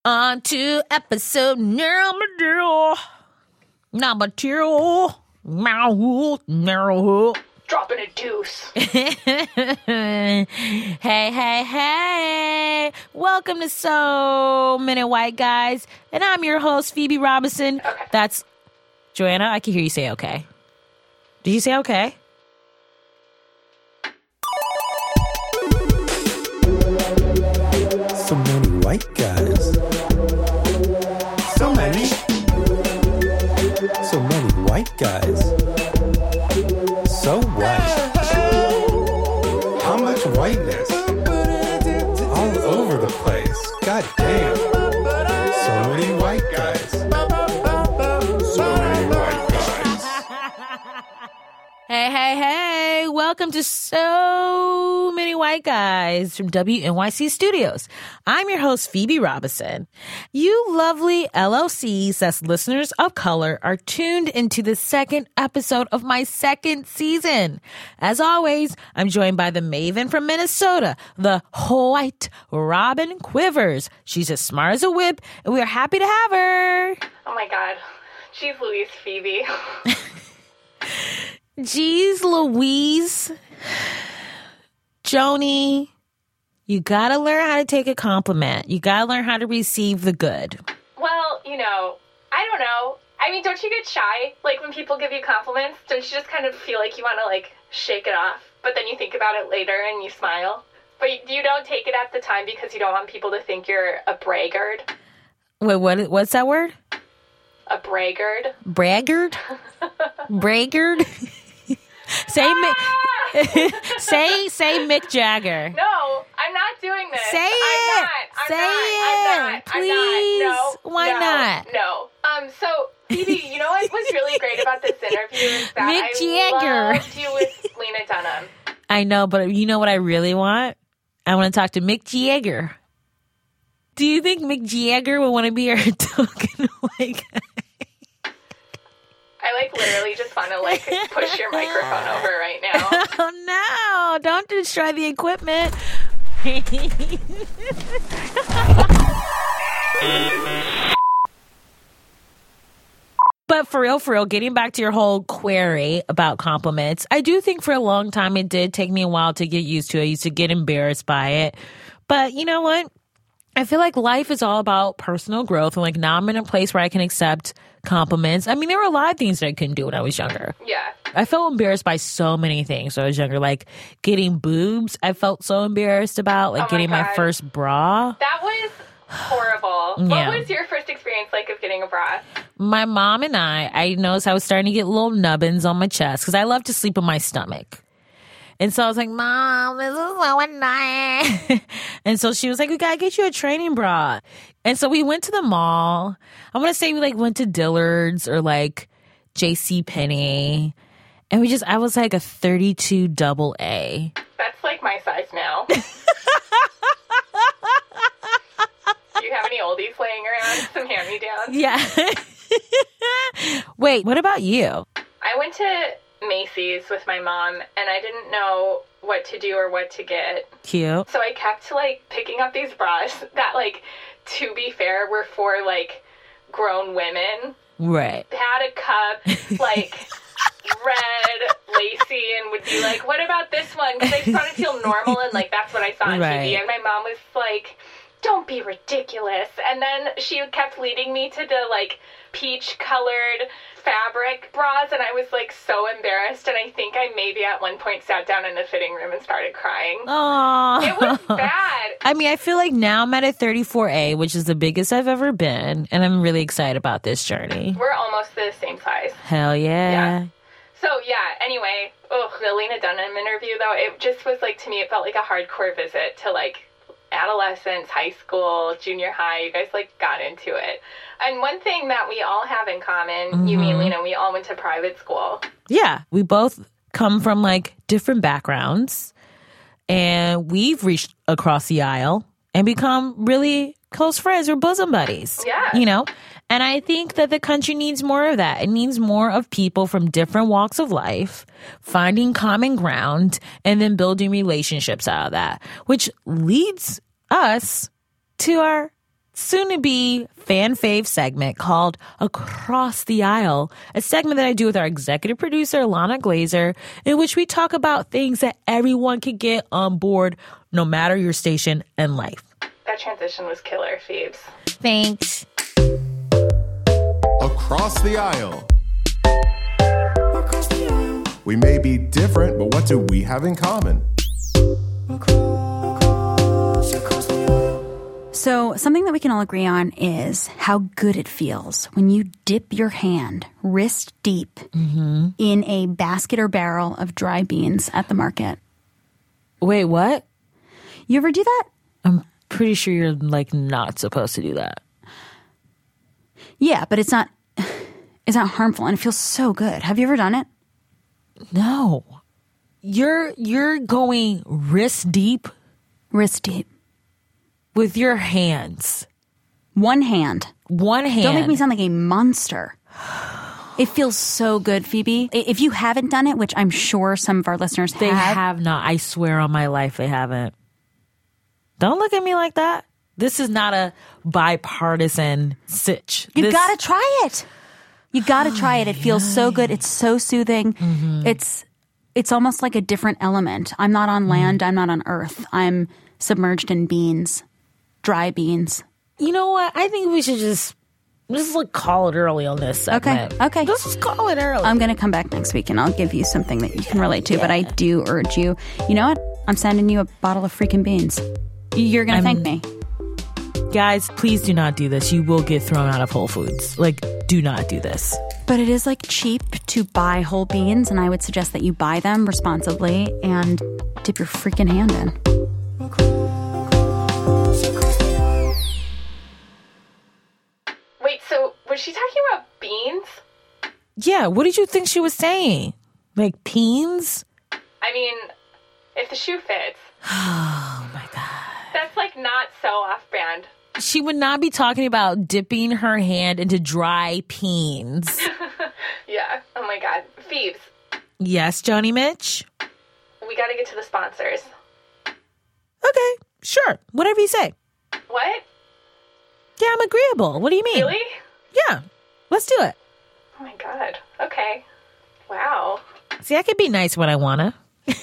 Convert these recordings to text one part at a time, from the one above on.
On to episode number two. Dropping a deuce. Hey. Welcome to So Many White Guys. And I'm your host, Phoebe Robinson. Okay. That's Joanna. I can hear you say okay. Did you say okay? So many white guys. So many white guys. So white. How much whiteness? All over the place. God damn. So many white guys. So many white guys. Hey. Welcome to So Many White Guys from WNYC Studios. I'm your host, Phoebe Robinson. You lovely LOCs, that's listeners of color, are tuned into the second episode of my second season. As always, I'm joined by the maven from Minnesota, the white Robin Quivers. She's as smart as a whip, and we are happy to have her. Oh my God. Jeez Louise, Phoebe. Jeez Louise. Joni, you gotta learn how to take a compliment. You gotta learn how to receive the good. Well, I don't know. I mean, don't you get shy? Like, when people give you compliments, don't you just kind of feel like you want to, shake it off? But then you think about it later and you smile? But you don't take it at the time because you don't want people to think you're a braggart? Wait, what's that word? A braggart? Braggart? Braggart? Say Mick Jagger. No, I'm not doing this. Say it. I'm not. Please. No. Why not? No. So, Phoebe, you know what was really great about this interview is that Mick Jagger. loved you with Lena Dunham. I know, but you know what I really want? I want to talk to Mick Jagger. Do you think Mick Jagger would want to be our token white guy? I literally just want to push your microphone over right now. Oh no, don't destroy the equipment. But for real, getting back to your whole query about compliments, I do think for a long time it did take me a while to get used to it. I used to get embarrassed by it. But you know what? I feel like life is all about personal growth. And now I'm in a place where I can accept compliments. I mean, there were a lot of things that I couldn't do when I was younger. Yeah. I felt embarrassed by so many things when I was younger. Like getting boobs, I felt so embarrassed about. Getting my first bra. That was horrible. Yeah. What was your first experience like of getting a bra? My mom and I noticed I was starting to get little nubbins on my chest because I love to sleep on my stomach. And so I was like, Mom, this is so annoying. And so she was like, we gotta get you a training bra. And so we went to the mall. I want to say we went to Dillard's or JCPenney. And I was like a 32 double A. That's my size now. Do you have any oldies laying around? Some hand-me-downs? Yeah. Wait, what about you? I went to Macy's with my mom, and I didn't know what to do or what to get. Cute. So I kept, picking up these bras that, to be fair, were for, grown women. Right. Had a cup, red, lacy, and would be like, what about this one? Because I just want to feel normal, and, that's what I saw on TV. And my mom was like, don't be ridiculous. And then she kept leading me to the, peach-colored fabric bras, and I was so embarrassed, and I think I maybe at one point sat down in the fitting room and started crying. Aww. It was bad. I mean, I feel like now I'm at a 34A, which is the biggest I've ever been, and I'm really excited about this journey. We're almost the same size. Hell yeah. So anyway, the Lena Dunham interview though, it just was to me, it felt like a hardcore visit to adolescence, high school, junior high. You guys got into it. And one thing that we all have in common, you, me, and Lena, we all went to private school. Yeah, we both come from different backgrounds, and we've reached across the aisle and become really close friends or bosom buddies. Yeah. And I think that the country needs more of that. It needs more of people from different walks of life finding common ground and then building relationships out of that, which leads us to our soon-to-be fan fave segment called Across the Aisle, a segment that I do with our executive producer, Lana Glazer, in which we talk about things that everyone can get on board, no matter your station in life. That transition was killer, Phoebes. Thanks. Across the Aisle. We may be different, but what do we have in common? So something that we can all agree on is how good it feels when you dip your hand wrist deep in a basket or barrel of dry beans at the market. Wait, what? You ever do that? I'm pretty sure you're not supposed to do that. Yeah, but it's not harmful and it feels so good. Have you ever done it? No. You're going wrist deep? Wrist deep. With your hands. One hand. One hand. Don't make me sound like a monster. It feels so good, Phoebe. If you haven't done it, which I'm sure some of our listeners have. They have not. I swear on my life they haven't. Don't look at me like that. This is not a bipartisan sitch. You gotta try it. You gotta try it. It feels so good. It's so soothing. It's almost like a different element. I'm not on land. I'm not on earth. I'm submerged in beans. Dry beans. You know what? I think we should just call it early on this segment. Okay. Let's just call it early. I'm going to come back next week and I'll give you something that you can relate to. Yeah. But I do urge you. You know what? I'm sending you a bottle of freaking beans. You're going to thank me. Guys, please do not do this. You will get thrown out of Whole Foods. Do not do this. But it is cheap to buy whole beans, and I would suggest that you buy them responsibly and dip your freaking hand in. Wait, so was she talking about beans? Yeah, what did you think she was saying? Peens? I mean, if the shoe fits. Oh my God. That's not so off-brand. She would not be talking about dipping her hand into dry beans. Yeah. Oh my God. Phoebes. Yes, Johnny Mitch? We got to get to the sponsors. Okay, sure. Whatever you say. What? Yeah, I'm agreeable. What do you mean? Really? Yeah. Let's do it. Oh my God. Okay. Wow. See, I can be nice when I wanna.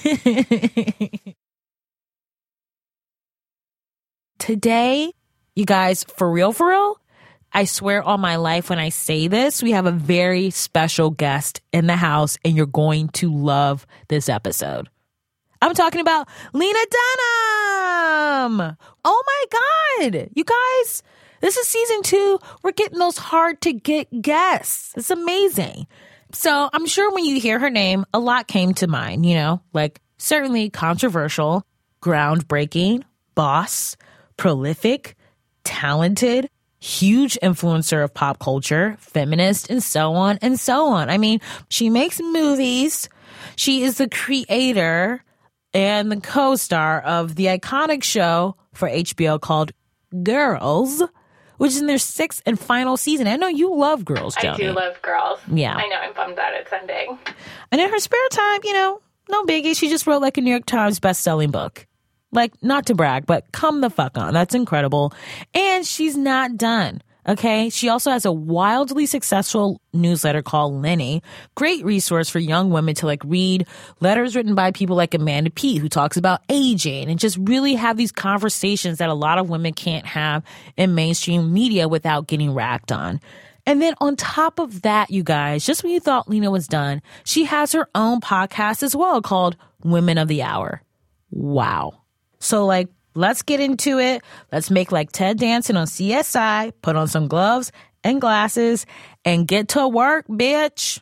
Today, you guys, for real, I swear on my life when I say this, we have a very special guest in the house, and you're going to love this episode. I'm talking about Lena Dunham. Oh my God. You guys, this is season 2. We're getting those hard to get guests. It's amazing. So I'm sure when you hear her name, a lot came to mind, certainly controversial, groundbreaking, boss, prolific, talented, huge influencer of pop culture, feminist, and so on and so on. I mean, she makes movies. She is the creator and the co-star of the iconic show for HBO called Girls, which is in their 6th and final season. I know you love Girls, Joni. I do love Girls. Yeah. I know, I'm bummed that it's ending. And in her spare time, no biggie, she just wrote a New York Times best-selling book. Not to brag, but come the fuck on. That's incredible. And she's not done. Okay. She also has a wildly successful newsletter called Lenny. Great resource for young women to read letters written by people like Amanda Peet, who talks about aging and just really have these conversations that a lot of women can't have in mainstream media without getting ragged on. And then on top of that, you guys, just when you thought Lena was done, she has her own podcast as well called Women of the Hour. Wow. So let's get into it. Let's make Ted Danson on CSI, put on some gloves and glasses, and get to work, bitch.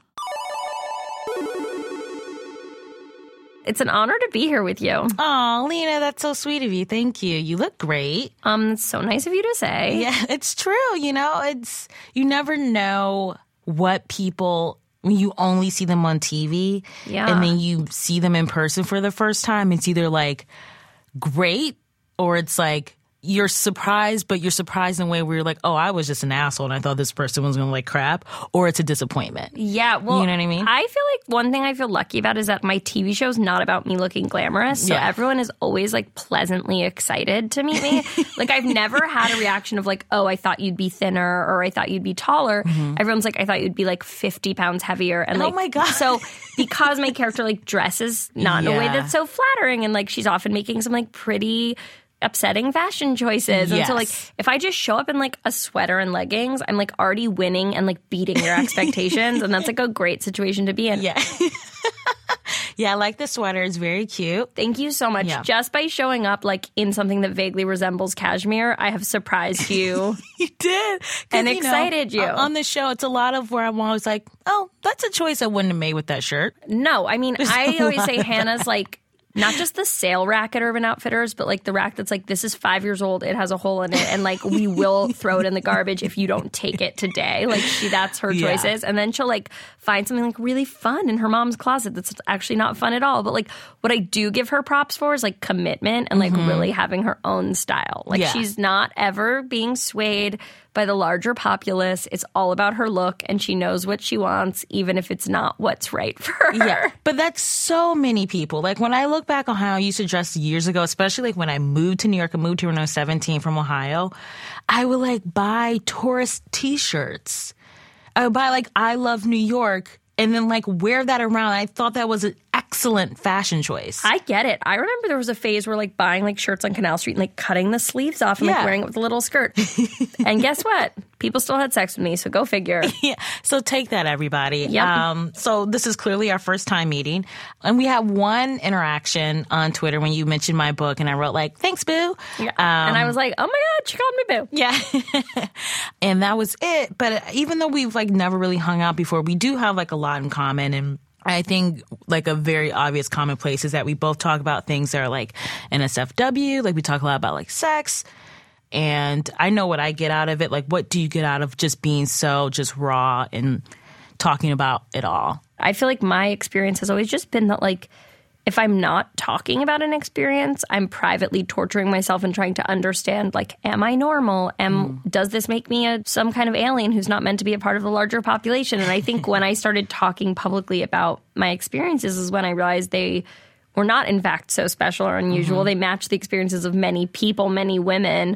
It's an honor to be here with you. Oh, Lena, that's so sweet of you. Thank you. You look great. It's so nice of you to say. Yeah, it's true. You never know what people, when you only see them on TV, and then you see them in person for the first time. It's either great or it's you're surprised, but you're surprised in a way where you're like, oh, I was just an asshole and I thought this person was going to like crap, or it's a disappointment. Yeah, well, you know what I mean? I feel like one thing I feel lucky about is that my TV show is not about me looking glamorous, so everyone is always like pleasantly excited to meet me. Like I've never had a reaction of like, oh, I thought you'd be thinner or I thought you'd be taller. Everyone's like, I thought you'd be like 50 pounds heavier. And like, oh my God. So because my character like dresses not in a way that's so flattering, and like she's often making some like pretty upsetting fashion choices. And so like if I just show up in like a sweater and leggings, I'm like already winning and like beating your expectations. And that's like a great situation to be in. Yeah. Yeah, I like the sweater. It's very cute. Thank you so much. Yeah. Just by showing up like in something that vaguely resembles cashmere, I have surprised you. You did. And excited you. On the show, it's a lot of where I'm always like, oh, that's a choice I wouldn't have made with that shirt. No, I mean, I always say Hannah's like not just the sale rack at Urban Outfitters, but like the rack that's like, this is 5 years old, it has a hole in it, and like we will throw it in the garbage if you don't take it today. Like that's her choices. And then she'll like find something like really fun in her mom's closet that's actually not fun at all. But like what I do give her props for is like commitment and like really having her own style. Like she's not ever being swayed by the larger populace. It's all about her look, and she knows what she wants, even if it's not what's right for her. Yeah, but that's so many people. Like when I look back on how I used to dress years ago, especially like when I moved to New York, I moved here when I was 17 from Ohio, I would like buy tourist t-shirts. I would buy like I Love New York and then like wear that around. I thought that was an excellent fashion choice. I get it. I remember there was a phase where like buying like shirts on Canal Street and like cutting the sleeves off and like wearing it with a little skirt. And guess what? People still had sex with me, so go figure. Yeah. So take that, everybody. Yep. So this is clearly our first time meeting. And we had one interaction on Twitter when you mentioned my book, and I wrote like, thanks, boo. Yeah. And I was like, oh my God, she called me boo. Yeah. And that was it. But even though we've like never really hung out before, we do have like a lot in common. And I think like a very obvious commonplace is that we both talk about things that are like NSFW. Like we talk a lot about like sex. And I know what I get out of it. Like, what do you get out of just being so just raw and talking about it all? I feel like my experience has always just been that, like, if I'm not talking about an experience, I'm privately torturing myself and trying to understand, like, am I normal? Does this make me some kind of alien who's not meant to be a part of the larger population? And I think when I started talking publicly about my experiences is when I realized they were not, in fact, so special or unusual. They match the experiences of many people, many women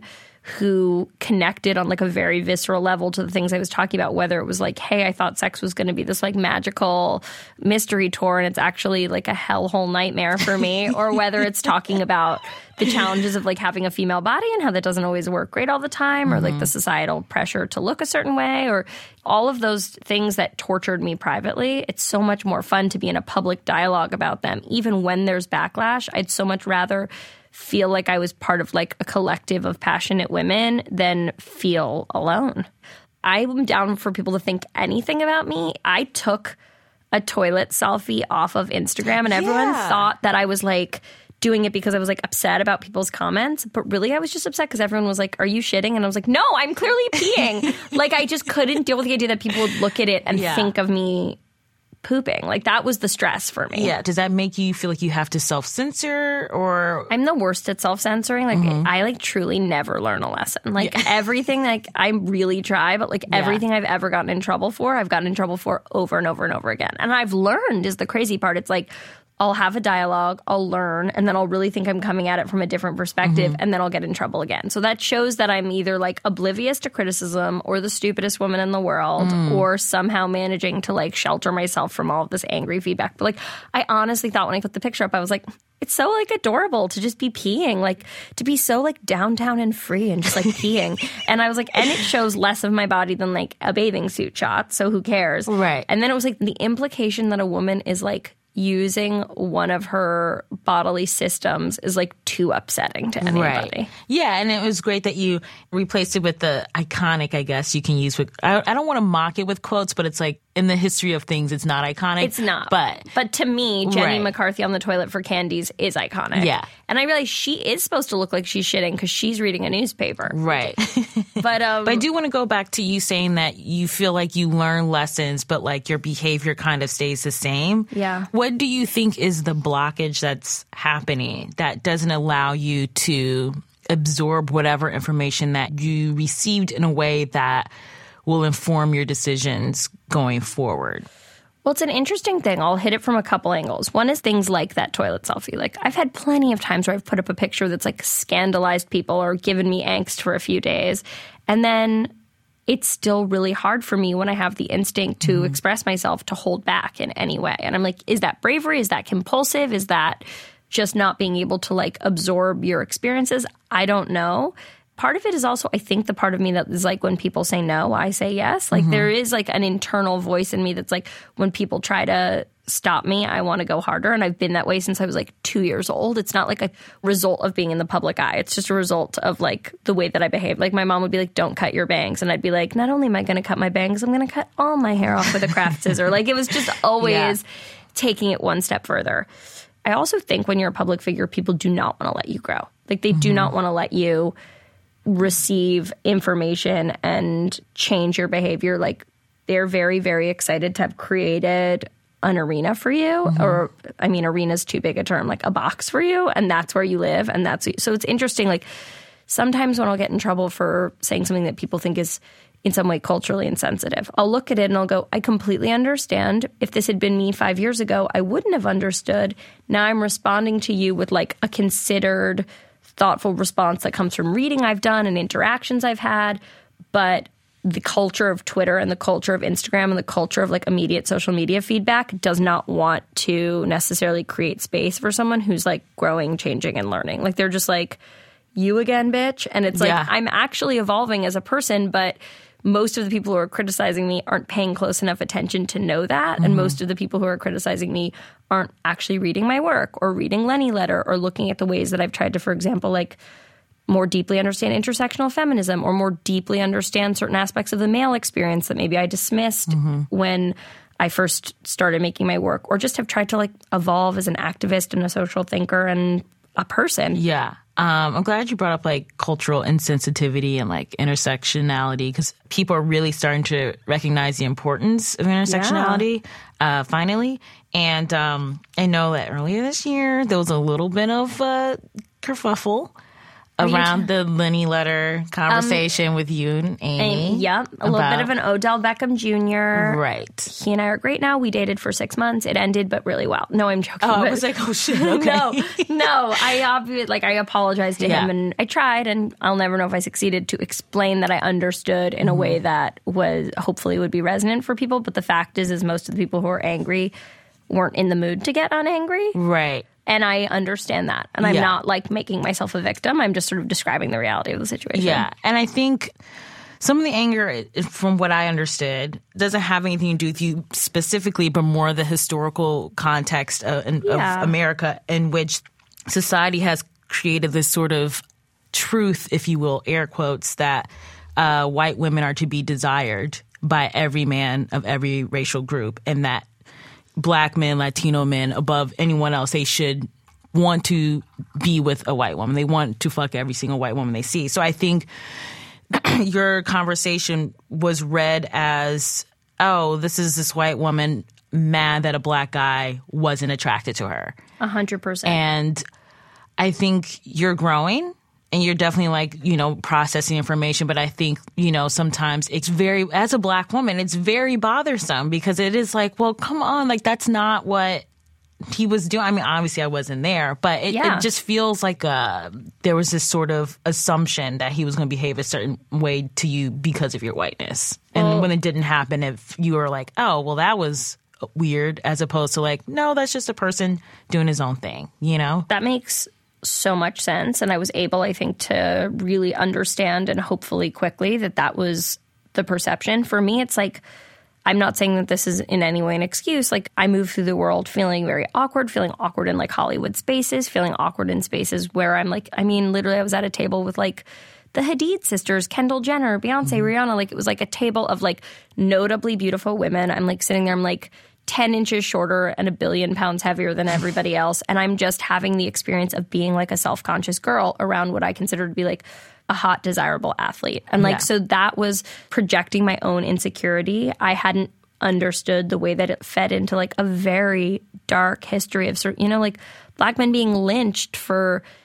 who connected on like a very visceral level to the things I was talking about, whether it was like, hey, I thought sex was going to be this like magical mystery tour and it's actually like a hellhole nightmare for me, or whether it's talking about the challenges of like having a female body and how that doesn't always work great all the time, or like the societal pressure to look a certain way, or all of those things that tortured me privately. It's so much more fun to be in a public dialogue about them. Even when there's backlash, I'd so much rather feel like I was part of like a collective of passionate women than feel alone. I'm down for people to think anything about me. I took a toilet selfie off of Instagram and everyone thought that I was like doing it because I was like upset about people's comments. But really I was just upset because everyone was like, are you shitting? And I was like, no, I'm clearly peeing. Like I just couldn't deal with the idea that people would look at it and think of me pooping. Like that was the stress for me. Yeah. Does that make you feel like you have to self-censor, or? I'm the worst at self-censoring. Like I like truly never learn a lesson. Like everything, like I really try, but like everything I've ever gotten in trouble for, I've gotten in trouble for over and over and over again. And I've learned is the crazy part. It's like, I'll have a dialogue, I'll learn, and then I'll really think I'm coming at it from a different perspective, and then I'll get in trouble again. So that shows that I'm either like oblivious to criticism or the stupidest woman in the world, or somehow managing to like shelter myself from all of this angry feedback. But like, I honestly thought when I put the picture up, I was like, it's so like adorable to just be peeing, like to be so like downtown and free and just like peeing. And I was like, and it shows less of my body than like a bathing suit shot. So who cares? Right. And then it was like the implication that a woman is like using one of her bodily systems is like too upsetting to anybody. Right. Yeah, and it was great that you replaced it with the iconic, I guess you can use with, I don't want to mock it with quotes, but it's like in the history of things, it's not iconic. It's not. But to me, Jenny McCarthy on the toilet for candies is iconic. Yeah. And I realize she is supposed to look like she's shitting because she's reading a newspaper. Right. But I do want to go back to you saying that you feel like you learn lessons, but like your behavior kind of stays the same. Yeah. What do you think is the blockage that's happening that doesn't allow you to absorb whatever information that you received in a way that will inform your decisions going forward? Well, it's an interesting thing. I'll hit it from a couple angles. One is things like that toilet selfie. Like, I've had plenty of times where I've put up a picture that's like scandalized people or given me angst for a few days. And then it's still really hard for me when I have the instinct to express myself to hold back in any way. And I'm like, is that bravery? Is that compulsive? Is that just not being able to like absorb your experiences? I don't know. Part of it is also, I think, the part of me that is like when people say no, I say yes. Like there is like an internal voice in me that's like when people try to stop me, I want to go harder. And I've been that way since I was like 2 years old. It's not like a result of being in the public eye. It's just a result of like the way that I behave. Like my mom would be like, don't cut your bangs. And I'd be like, not only am I going to cut my bangs, I'm going to cut all my hair off with a craft scissor. Like it was just always taking it one step further. I also think when you're a public figure, people do not want to let you grow. Like they do not want to let you receive information and change your behavior. Like they're very, very excited to have created an arena for you, or I mean, arena's too big a term, like a box for you, and that's where you live, and that's so it's interesting. Like sometimes when I'll get in trouble for saying something that people think is in some way culturally insensitive, I'll look at it and I'll go, I completely understand. If this had been me 5 years ago, I wouldn't have understood. Now I'm responding to you with like a considered, thoughtful response that comes from reading I've done and interactions I've had. But the culture of Twitter and the culture of Instagram and the culture of like immediate social media feedback does not want to necessarily create space for someone who's like growing, changing, and learning. Like they're just like, you again, bitch. And it's like, I'm actually evolving as a person, but most of the people who are criticizing me aren't paying close enough attention to know that. And most of the people who are criticizing me aren't actually reading my work or reading Lenny Letter or looking at the ways that I've tried to, for example, like more deeply understand intersectional feminism or more deeply understand certain aspects of the male experience that maybe I dismissed when I first started making my work, or just have tried to like evolve as an activist and a social thinker and a person. Yeah. I'm glad you brought up like cultural insensitivity and like intersectionality, because people are really starting to recognize the importance of intersectionality finally. And I know that earlier this year there was a little bit of kerfuffle around the Lenny Letter conversation with you and Amy. Yep. A little bit of an Odell Beckham Jr. Right. He and I are great now. We dated for 6 months. It ended, but really well. No, I'm joking. Oh, I was like, oh shit, okay. No. I apologized to him, and I tried, and I'll never know if I succeeded to explain that I understood in a way that was hopefully would be resonant for people. But the fact is most of the people who are angry weren't in the mood to get unangry. Right. And I understand that. And I'm not like making myself a victim. I'm just sort of describing the reality of the situation. Yeah. And I think some of the anger, from what I understood, doesn't have anything to do with you specifically, but more the historical context of America, in which society has created this sort of truth, if you will, air quotes, that white women are to be desired by every man of every racial group, and that Black men, Latino men, above anyone else, they should want to be with a white woman. They want to fuck every single white woman they see. So I think your conversation was read as, oh, this is this white woman mad that a Black guy wasn't attracted to her. 100%. And I think you're growing. And you're definitely like, processing information. But I think, sometimes it's as a Black woman, it's very bothersome, because it is like, well, come on, like that's not what he was doing. I mean, obviously I wasn't there, but it just feels like there was this sort of assumption that he was going to behave a certain way to you because of your whiteness. And when it didn't happen, if you were like, oh, well, that was weird, as opposed to like, no, that's just a person doing his own thing, That makes so much sense. And I was able, I think, to really understand, and hopefully quickly, that was the perception. For me, it's like, I'm not saying that this is in any way an excuse. Like, I moved through the world feeling very awkward, feeling awkward in like Hollywood spaces, feeling awkward in spaces where I'm like, I mean, literally I was at a table with like the Hadid sisters, Kendall Jenner, Beyonce, Rihanna. Like, it was like a table of like notably beautiful women. I'm like sitting there, I'm like 10 inches shorter and 1 billion pounds heavier than everybody else. And I'm just having the experience of being like a self-conscious girl around what I consider to be like a hot, desirable athlete. And like, so that was projecting my own insecurity. I hadn't understood the way that it fed into like a very dark history of, like Black men being lynched for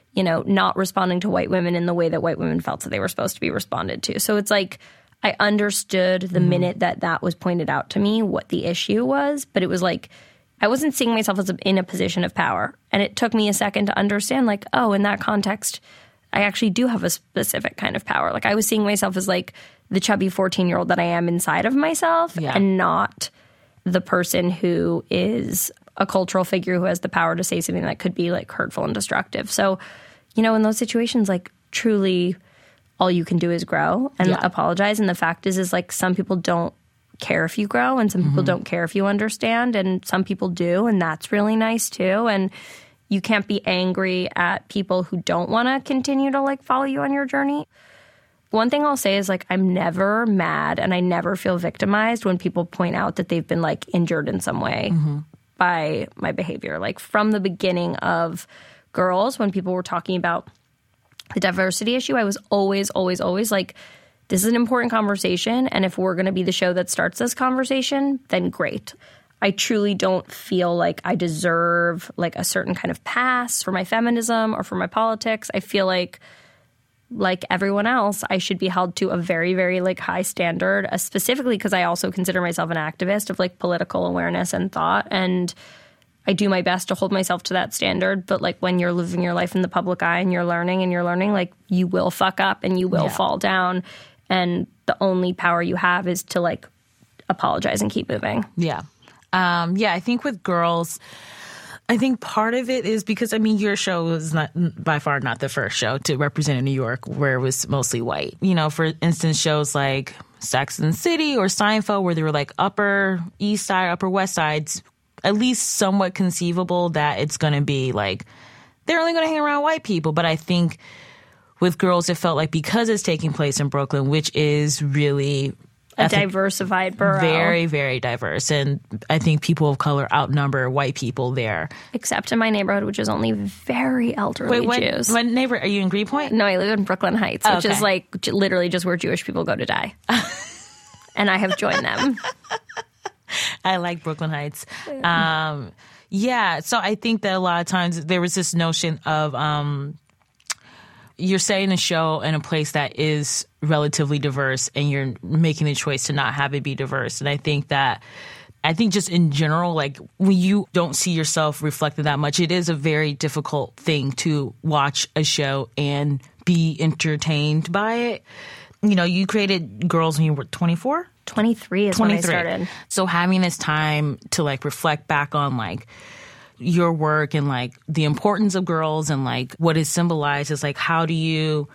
you know, not responding to white women in the way that white women felt that they were supposed to be responded to. So it's like I understood the minute that was pointed out to me what the issue was, but it was like I wasn't seeing myself as in a position of power. And it took me a second to understand, like, oh, in that context, I actually do have a specific kind of power. Like I was seeing myself as like the chubby 14-year-old that I am inside of myself and not the person who is a cultural figure who has the power to say something that could be like hurtful and destructive. So, you know, in those situations, like truly all you can do is grow and apologize. And the fact is like some people don't care if you grow and some people don't care if you understand and some people do. And that's really nice too. And you can't be angry at people who don't want to continue to like follow you on your journey. One thing I'll say is like I'm never mad and I never feel victimized when people point out that they've been like injured in some way by my behavior. Like from the beginning of Girls, when people were talking about the diversity issue, I was always like, this is an important conversation. And if we're going to be the show that starts this conversation, then great. I truly don't feel like I deserve like a certain kind of pass for my feminism or for my politics. I feel like everyone else, I should be held to a very, very like high standard, specifically because I also consider myself an activist of like political awareness and thought. And I do my best to hold myself to that standard. But like when you're living your life in the public eye and you're learning, like you will fuck up and you will fall down. And the only power you have is to like apologize and keep moving. Yeah. I think with Girls, I think part of it is because, I mean, your show was not by far not the first show to represent in New York where it was mostly white. You know, for instance, shows like Sex and the City or Seinfeld where they were like Upper East Side, Upper West Sides, at least somewhat conceivable that it's going to be like they're only going to hang around white people. But I think with Girls, it felt like because it's taking place in Brooklyn, which is really a diversified borough. Very, very diverse. And I think people of color outnumber white people there. Except in my neighborhood, which is only very elderly Jews. What neighborhood? Are you in Greenpoint? No, I live in Brooklyn Heights, which is like literally just where Jewish people go to die. And I have joined them. I like Brooklyn Heights. So I think that a lot of times there was this notion of you're setting a show in a place that is relatively diverse and you're making the choice to not have it be diverse. And I think just in general, like when you don't see yourself reflected that much, it is a very difficult thing to watch a show and be entertained by it. You know, you created Girls when you were 24? 23 is when I started. So having this time to like reflect back on like your work and like the importance of Girls and like what is symbolized is like how do you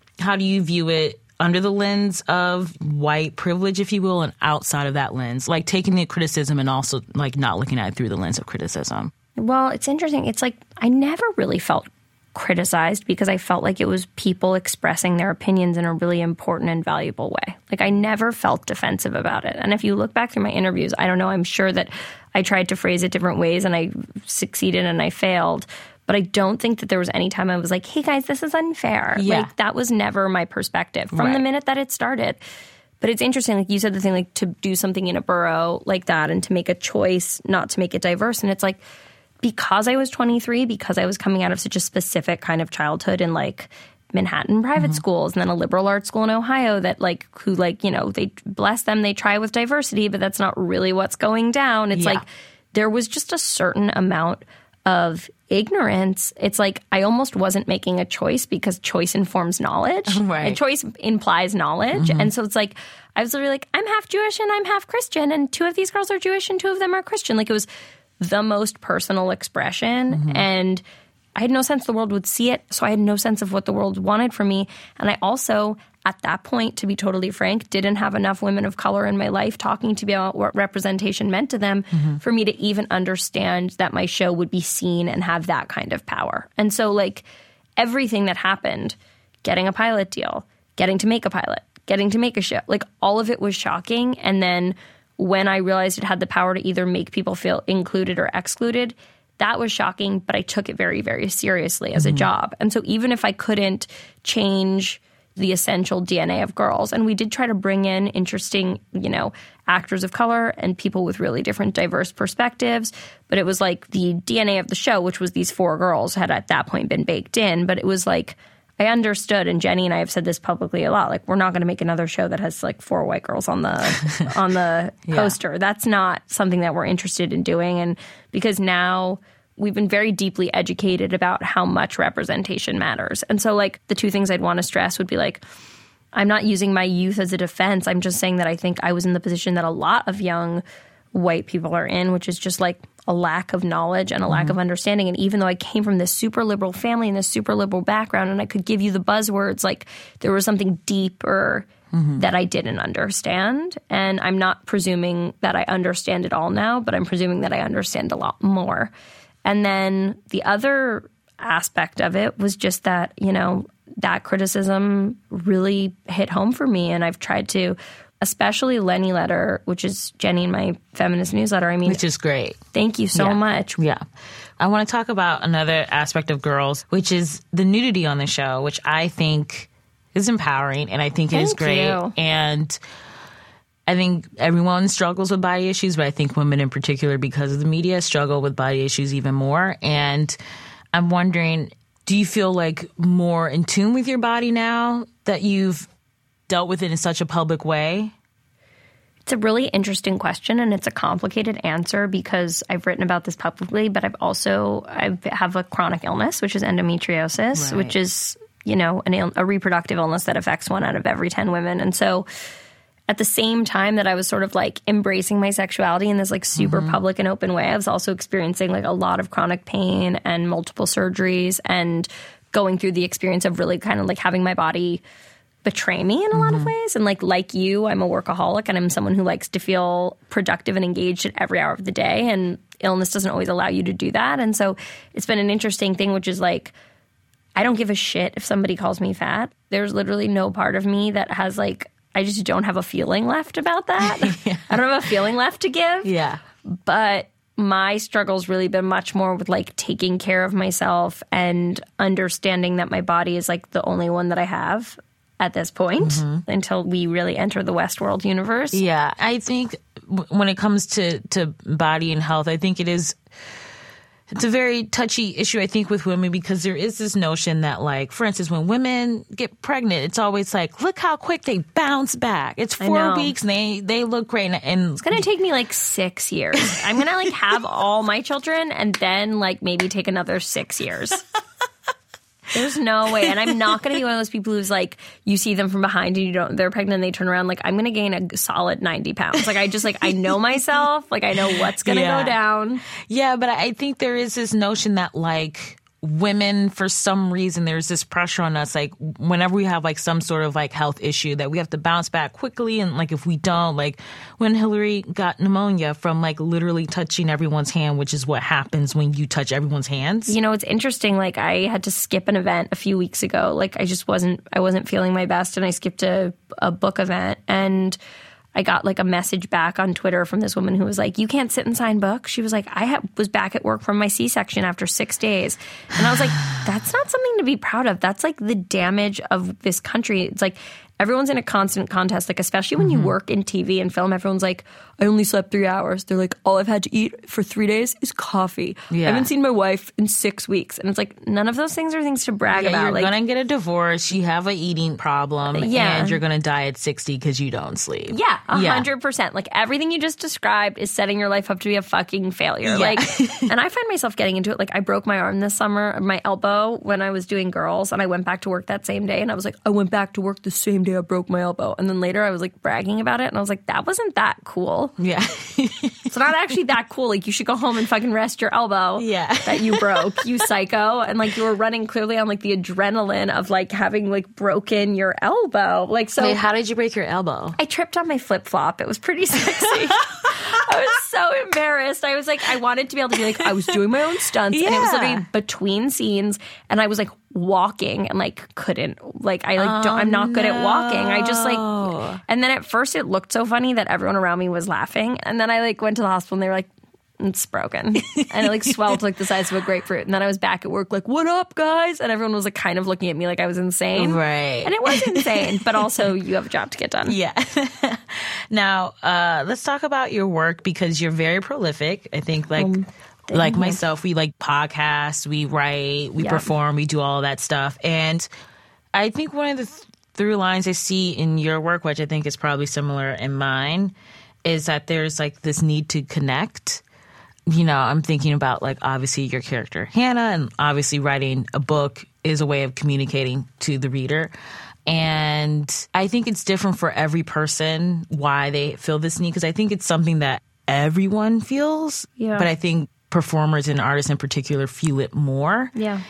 view it under the lens of white privilege, if you will, and outside of that lens, like taking the criticism and also like not looking at it through the lens of criticism? Well, it's interesting. It's like I never really felt criticized because I felt like it was people expressing their opinions in a really important and valuable way. Like I never felt defensive about it. And if you look back through my interviews, I don't know, I'm sure that I tried to phrase it different ways and I succeeded and I failed. But I don't think that there was any time I was like, hey guys, this is unfair. Yeah. Like that was never my perspective from the minute that it started. But it's interesting, like you said, the thing like to do something in a borough like that and to make a choice not to make it diverse. And it's like, because I was 23, because I was coming out of such a specific kind of childhood in like Manhattan private schools and then a liberal arts school in Ohio that like, who like, you know, they bless them, they try with diversity, but that's not really what's going down. It's like there was just a certain amount of ignorance. It's like I almost wasn't making a choice because choice informs knowledge. Right. And choice implies knowledge. And so it's like, I was literally like, I'm half Jewish and I'm half Christian and two of these girls are Jewish and two of them are Christian. Like it was the most personal expression. And I had no sense the world would see it. So I had no sense of what the world wanted from me. And I also, at that point, to be totally frank, didn't have enough women of color in my life talking to me about what representation meant to them for me to even understand that my show would be seen and have that kind of power. And so like everything that happened, getting a pilot deal, getting to make a pilot, getting to make a show, like all of it was shocking. And then when I realized it had the power to either make people feel included or excluded, that was shocking, but I took it very, very seriously as a job. And so even if I couldn't change, the essential DNA of girls. And we did try to bring in interesting, actors of color and people with really different diverse perspectives. But it was like the DNA of the show, which was these 4 girls, had at that point been baked in. But it was like, I understood, and Jenny and I have said this publicly a lot, like, we're not going to make another show that has like 4 white girls on the poster. That's not something that we're interested in doing. And because now we've been very deeply educated about how much representation matters. And so, like, the 2 things I'd want to stress would be, like, I'm not using my youth as a defense. I'm just saying that I think I was in the position that a lot of young white people are in, which is just, like, a lack of knowledge and a lack of understanding. And even though I came from this super liberal family and this super liberal background and I could give you the buzzwords, like, there was something deeper that I didn't understand. And I'm not presuming that I understand it all now, but I'm presuming that I understand a lot more. And then the other aspect of it was just that, that criticism really hit home for me. And I've tried to, especially Lenny Letter, which is Jenny and my feminist newsletter. Which is great. Thank you so much. Yeah. I want to talk about another aspect of Girls, which is the nudity on the show, which I think is empowering and I think it is great. You. And I think everyone struggles with body issues, but I think women in particular, because of the media, struggle with body issues even more. And I'm wondering, do you feel like more in tune with your body now that you've dealt with it in such a public way? It's a really interesting question, and it's a complicated answer because I've written about this publicly, but I have a chronic illness, which is endometriosis, which is, a reproductive illness that affects 1 out of every 10 women. And so at the same time that I was sort of like embracing my sexuality in this like super public and open way, I was also experiencing like a lot of chronic pain and multiple surgeries and going through the experience of really kind of like having my body betray me in a lot of ways. And like you, I'm a workaholic and I'm someone who likes to feel productive and engaged at every hour of the day. And illness doesn't always allow you to do that. And so it's been an interesting thing, which is like, I don't give a shit if somebody calls me fat. There's literally no part of me that has like, I just don't have a feeling left about that. I don't have a feeling left to give. Yeah. But my struggle's really been much more with like taking care of myself and understanding that my body is like the only one that I have at this point until we really enter the Westworld universe. Yeah. I think when it comes to body and health, I think it's a very touchy issue, I think, with women because there is this notion that, like, for instance, when women get pregnant, it's always like, look how quick they bounce back. It's 4 weeks and they look great. And it's going to take me like 6 years. I'm going to like have all my children and then like maybe take another 6 years. There's no way. And I'm not going to be one of those people who's like, you see them from behind and they're pregnant and they turn around. Like, I'm going to gain a solid 90 pounds. Like, I know myself. Like, I know what's going to go down. Yeah, but I think there is this notion that, like, women, for some reason, there's this pressure on us, like, whenever we have, like, some sort of, like, health issue that we have to bounce back quickly. And, like, if we don't, like, when Hillary got pneumonia from, like, literally touching everyone's hand, which is what happens when you touch everyone's hands. It's interesting. Like, I had to skip an event a few weeks ago. Like, I wasn't feeling my best, and I skipped a book event, and I got like a message back on Twitter from this woman who was like, you can't sit and sign books. She was like, was back at work from my C-section after 6 days. And I was like, that's not something to be proud of. That's like the damage of this country. It's like everyone's in a constant contest, like especially when you work in TV and film, everyone's like, I only slept 3 hours. They're like, all I've had to eat for 3 days is coffee. Yeah. I haven't seen my wife in 6 weeks. And it's like, none of those things are things to brag about. You're like, going to get a divorce. You have an eating problem. And you're going to die at 60 because you don't sleep. Yeah, 100%. Like everything you just described is setting your life up to be a fucking failure. Yeah. Like, and I find myself getting into it. Like I broke my arm this summer, my elbow, when I was doing Girls, and I went back to work that same day. And I was like, I went back to work the same day I broke my elbow. And then later I was like bragging about it. And I was like, that wasn't that cool. Yeah. It's not actually that cool. Like you should go home and fucking rest your elbow that you broke, you psycho. And like you were running clearly on like the adrenaline of like having like broken your elbow. Like, so. Wait, how did you break your elbow? I tripped on my flip-flop. It was pretty sexy. I was so embarrassed. I was like, I wanted to be able to be like, I was doing my own stunts. And it was literally between scenes. And I was like walking and like couldn't, like, I'm not good at walking. I just like, and then at first it looked so funny that everyone around me was laughing. And then I like went to the hospital and they were like, it's broken. And it like swelled like the size of a grapefruit. And then I was back at work like, what up, guys? And everyone was like kind of looking at me like I was insane. Right. And it was insane. But also you have a job to get done. Yeah. Now, let's talk about your work because you're very prolific. I think like myself, we like podcasts, we write, we perform, we do all of that stuff. And I think one of the through lines I see in your work, which I think is probably similar in mine, is that there's like this need to connect. You know, I'm thinking about like obviously your character Hannah, and obviously writing a book is a way of communicating to the reader. And I think it's different for every person why they feel this need, because I think it's something that everyone feels. Yeah. But I think performers and artists in particular feel it more. Yeah.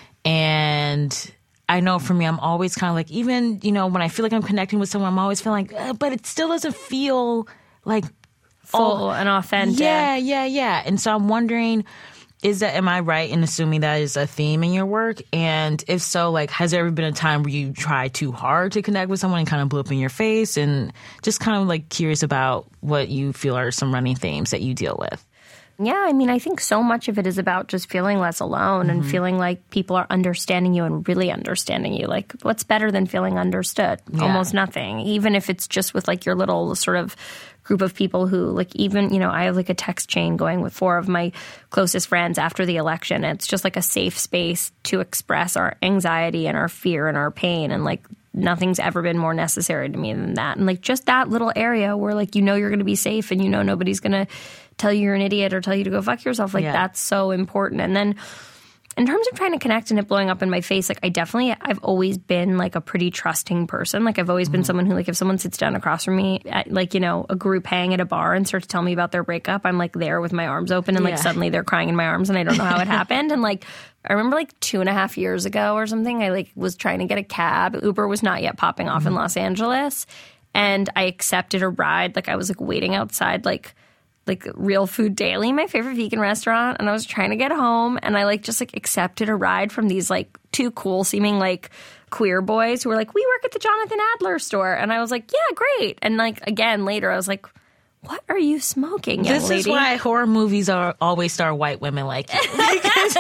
And I know for me, I'm always kind of like, even, you know, when I feel like I'm connecting with someone, I'm always feeling like, but it still doesn't feel like full and authentic. Yeah. And so I'm wondering, am I right in assuming that is a theme in your work? And if so, like, has there ever been a time where you try too hard to connect with someone and kind of blew up in your face? And just kind of like curious about what you feel are some running themes that you deal with. Yeah, I mean, I think so much of it is about just feeling less alone and feeling like people are understanding you and really understanding you. Like, what's better than feeling understood? Yeah. Almost nothing. Even if it's just with like your little sort of group of people who like even, you know, I have like a text chain going with 4 of my closest friends after the election. It's just like a safe space to express our anxiety and our fear and our pain. And like nothing's ever been more necessary to me than that. And like just that little area where like, you know, you're going to be safe and you know nobody's going to tell you you're an idiot or tell you to go fuck yourself. Like that's so important. And then in terms of trying to connect and it blowing up in my face, like I've always been like a pretty trusting person. Like I've always been someone who like if someone sits down across from me at like, you know, a group hang at a bar and starts to tell me about their breakup, I'm like there with my arms open and like suddenly they're crying in my arms and I don't know how it happened. And like I remember like 2.5 years ago or something, I like was trying to get a cab. Uber was not yet popping off in Los Angeles. And I accepted a ride. Like I was like waiting outside like Real Food Daily, my favorite vegan restaurant, and I was trying to get home, and I like just like accepted a ride from these like 2 cool seeming like queer boys who were like, we work at the Jonathan Adler store, and I was like, yeah, great. And like again later I was like, what are you smoking, young lady? This is why horror movies always star white women like you. Because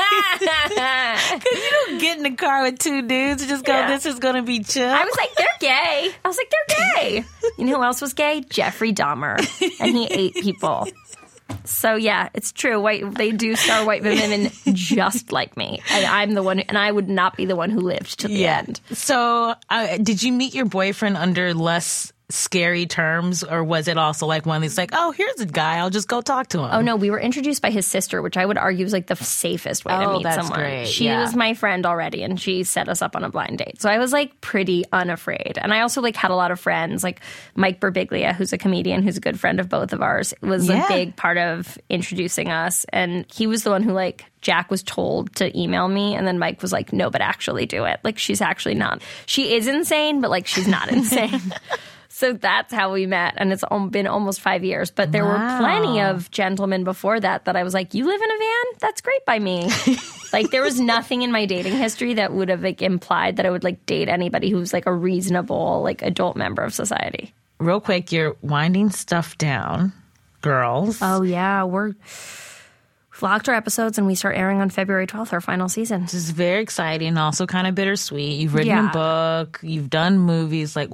you don't get in the car with 2 dudes and just go, this is going to be chill. I was like, they're gay. They're gay. You know who else was gay? Jeffrey Dahmer. And he ate people. So yeah, it's true. They do star white women just like me. And I'm the one, and I would not be the one who lived to the end. So did you meet your boyfriend under less scary terms, or was it also like one of these like, oh, here's a guy, I'll just go talk to him? Oh no, we were introduced by his sister, which I would argue is like the safest way to meet someone. Great. She was my friend already, and she set us up on a blind date. So I was like pretty unafraid. And I also like had a lot of friends, like Mike Birbiglia, who's a comedian who's a good friend of both of ours, was a big part of introducing us. And he was the one who like Jack was told to email me, and then Mike was like, no, but actually do it. Like she's actually not. She is insane, but like she's not insane. So that's how we met, and it's been almost 5 years. But there were plenty of gentlemen before that I was like, you live in a van? That's great by me. Like there was nothing in my dating history that would have like implied that I would like date anybody who's like a reasonable like adult member of society. Real quick, you're winding stuff down, girls. Oh yeah, we've locked our episodes and we start airing on February 12th, our final season. This is very exciting, also kind of bittersweet. You've written a book, you've done movies. Like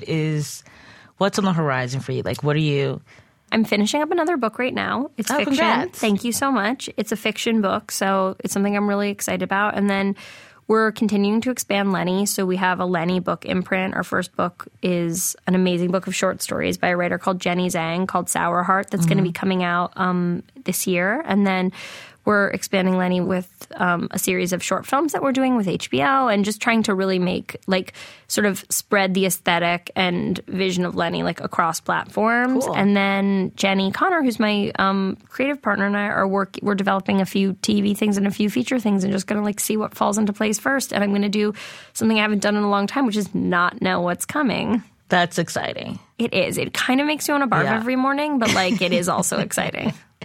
what's on the horizon for you? Like what are you... I'm finishing up another book right now. It's fiction. Congrats. Thank you so much. It's a fiction book, so it's something I'm really excited about. And then we're continuing to expand Lenny. So we have a Lenny book imprint. Our first book is an amazing book of short stories by a writer called Jenny Zhang called Sour Heart that's going to be coming out this year. And then we're expanding Lenny with a series of short films that we're doing with HBO and just trying to really make, like, sort of spread the aesthetic and vision of Lenny, like, across platforms. Cool. And then Jenny Connor, who's my creative partner, and I we're developing a few TV things and a few feature things and just going to, like, see what falls into place first. And I'm going to do something I haven't done in a long time, which is not know what's coming. That's exciting. It is. It kind of makes you want to barf every morning, but, like, it is also exciting.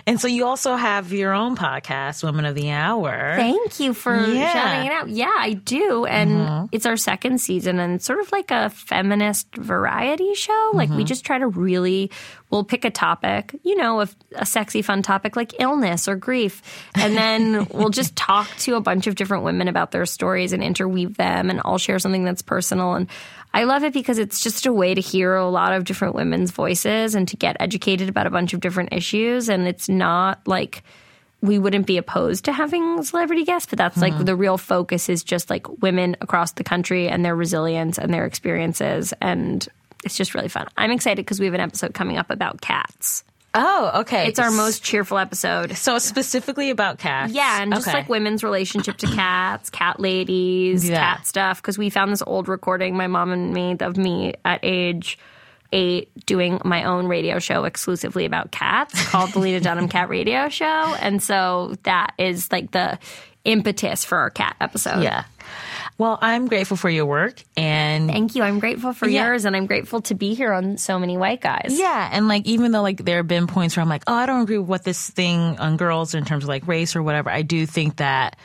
And so you also have your own podcast, Women of the Hour. Thank you for shouting it out. Yeah, I do. And it's our second season, and it's sort of like a feminist variety show. Like, we just try to we'll pick a topic, a sexy, fun topic like illness or grief. And then we'll just talk to a bunch of different women about their stories and interweave them, and I'll share something that's personal. And I love it because it's just a way to hear a lot of different women's voices and to get educated about a bunch of different issues. And it's not like we wouldn't be opposed to having celebrity guests, but that's like the real focus is just like women across the country and their resilience and their experiences. And it's just really fun. I'm excited because we have an episode coming up about cats. Oh, okay. It's our most cheerful episode. So specifically about cats. Yeah, and just like women's relationship to cats, cat ladies, cat stuff. Because we found this old recording, my mom and me, of me at age 8 doing my own radio show exclusively about cats called the Lena Dunham Cat Radio Show. And so that is like the impetus for our cat episode. Yeah. Well, I'm grateful for your work, and thank you. I'm grateful for yours, and I'm grateful to be here on So Many White Guys. Yeah, and like even though like there have been points where I'm like, oh, I don't agree with what this thing on girls in terms of like race or whatever, I do think that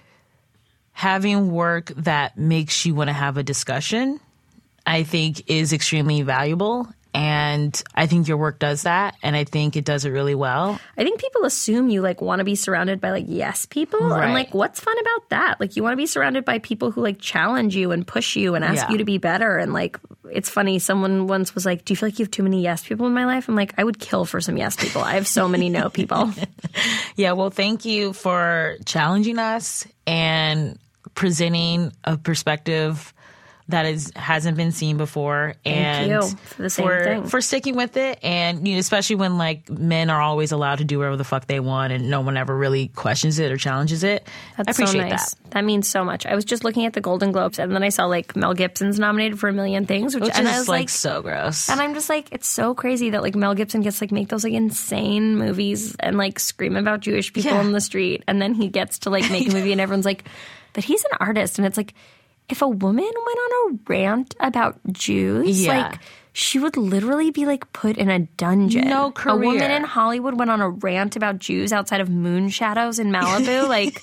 having work that makes you want to have a discussion, I think is extremely valuable. And I think your work does that, and I think it does it really well. I think people assume you like want to be surrounded by like yes people, right. And like what's fun about that? Like you want to be surrounded by people who like challenge you and push you and ask you to be better. And like it's funny, someone once was like, "Do you feel like you have too many yes people in my life?" I'm like, I would kill for some yes people. I have so many no people. Yeah, well, thank you for challenging us and presenting a perspective that hasn't been seen before. Thank you for the same thing. For sticking with it. And especially when like men are always allowed to do whatever the fuck they want and no one ever really questions it or challenges it. That's I appreciate so nice. that. That means so much. I was just looking at the Golden Globes, and then I saw like Mel Gibson's nominated for a million things, which and I is was like so gross. And I'm just like, it's so crazy that like Mel Gibson gets like make those like insane movies and like scream about Jewish people in the street, and then he gets to like make a movie and everyone's like, but he's an artist. And it's like, if a woman went on a rant about Jews, like she would literally be like put in a dungeon. No career. A woman in Hollywood went on a rant about Jews outside of moon shadows in Malibu. Like,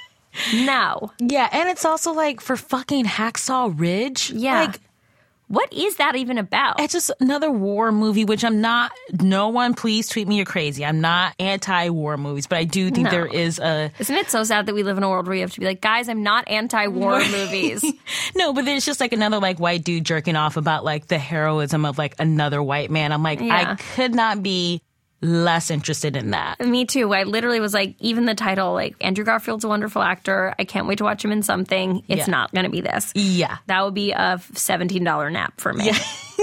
no. Yeah, and it's also like for fucking Hacksaw Ridge. Yeah. Like, what is that even about? it's just another war movie, which I'm not. No one, please tweet me you're crazy. I'm not anti-war movies, but I do think there is a. Isn't it so sad that we live in a world where you have to be like, guys, I'm not anti-war movies. No, but there's just like another like white dude jerking off about like the heroism of like another white man. I'm like, I could not be less interested in that. Me too. I literally was like, even the title, like Andrew Garfield's a wonderful actor. I can't wait to watch him in something. It's not going to be this. Yeah. That would be a $17 nap for me. Yeah.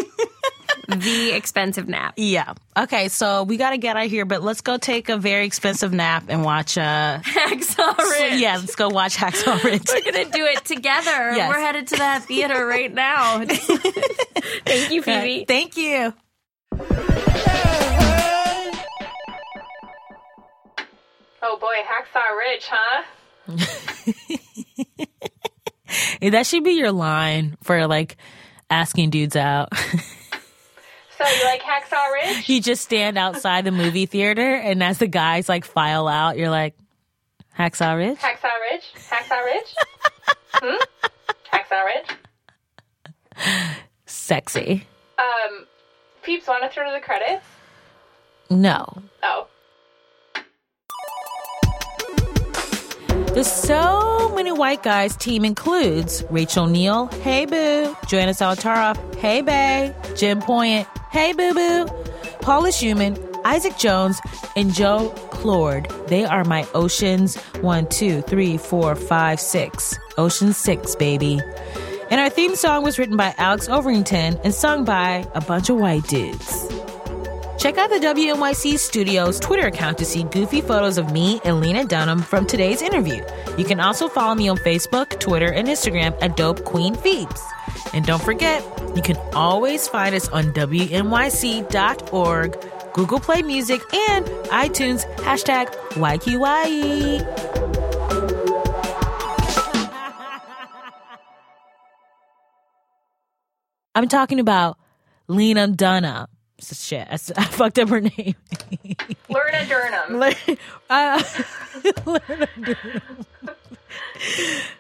The expensive nap. Yeah. Okay, so we got to get out of here, but let's go take a very expensive nap and watch Hacksaw Ridge. Yeah, let's go watch Hacksaw Ridge. We're going to do it together. Yes. We're headed to that theater right now. Thank you, Phoebe. Thank you. Oh boy, Hacksaw Ridge, huh? That should be your line for like asking dudes out. So you like Hacksaw Ridge? You just stand outside the movie theater, and as the guys like file out, you're like, Hacksaw Ridge? Hacksaw Ridge? Hacksaw Ridge? Hacksaw Ridge? Sexy. Peeps, want to throw to the credits? No. Oh. The So Many White Guys team includes Rachel Neal, hey boo, Joanna Salataroff, hey bae, Jim Poyant, hey boo boo, Paula Schumann, Isaac Jones, and Joe Clord. They are my Oceans 1, 2, 3, 4, 5, 6. Ocean 6, baby. And our theme song was written by Alex Overington and sung by a bunch of white dudes. Check out the WNYC Studios Twitter account to see goofy photos of me and Lena Dunham from today's interview. You can also follow me on Facebook, Twitter, and Instagram at Dope Queen Phoebes. And don't forget, you can always find us on WNYC.org, Google Play Music, and iTunes, #YQYE. I'm talking about Lena Dunham. Shit, I fucked up her name. Lorna Durham.